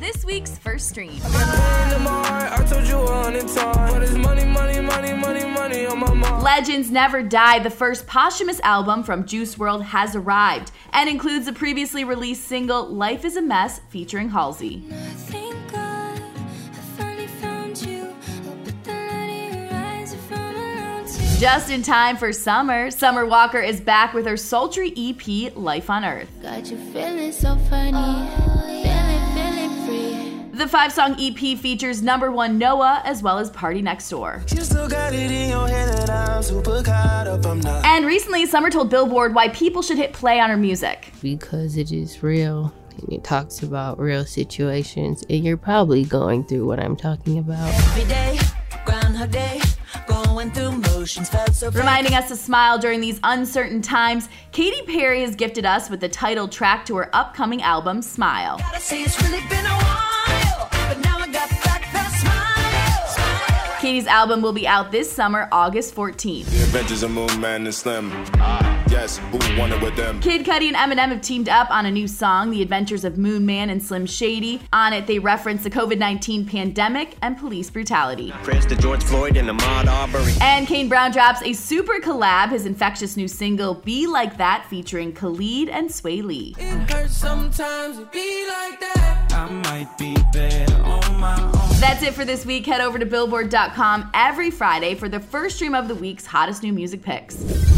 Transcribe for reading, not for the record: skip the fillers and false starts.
this week's first stream. Legends Never Die, the first posthumous album from Juice WRLD, has arrived and includes the previously released single Life is a Mess featuring Halsey. Just in time for summer, Summer Walker is back with her sultry EP, Life on Earth. Got you feeling so funny, feeling free. The 5-song EP features #1 Noah as well as Party Next Door. You still got it in your head that I'm super caught up, I'm not. And recently, Summer told Billboard why people should hit play on her music. Because it is real, and it talks about real situations, and you're probably going through what I'm talking about. Every day, Groundhog Day. Going through motions, felt so Reminding us to smile during these uncertain times, Katy Perry has gifted us with the title track to her upcoming album, Smile. Gotta say it's really been a while, but now I got back that smile. Katy's album will be out this summer, August 14th. The Adventures of Moon Man and Slim. Yes, who wanted with them? Kid Cudi and Eminem have teamed up on a new song, The Adventures of Moon Man and Slim Shady. On it, they reference the COVID-19 pandemic and police brutality. Prince to George Floyd and Ahmaud Arbery. And Kane Brown drops a super collab, his infectious new single, Be Like That, featuring Khalid and Sway Lee. It hurts sometimes to be like that. I might be better on my own. That's it for this week. Head over to Billboard.com every Friday for the first stream of the week's hottest new music picks.